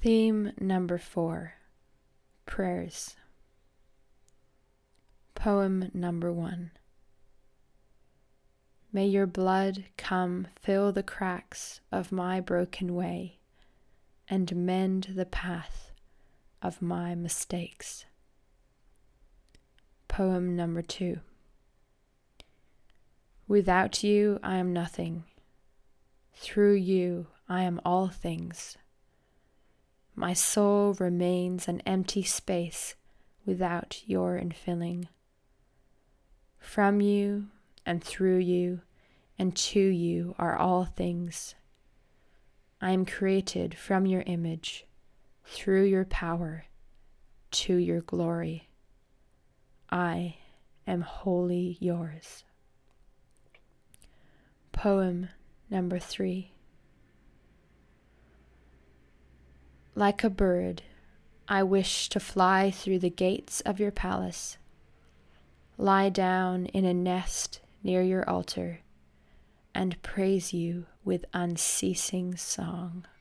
Theme number 4, Prayers. Poem number 1. May your blood come fill the cracks of my broken way and mend the path of my mistakes. Poem number 2. Without you I am nothing. Through you I am all things. My soul remains an empty space without your infilling. From you and through you and to you are all things. I am created from your image, through your power, to your glory. I am wholly yours. Poem number 3. Like a bird, I wish to fly through the gates of your palace, lie down in a nest near your altar, and praise you with unceasing song.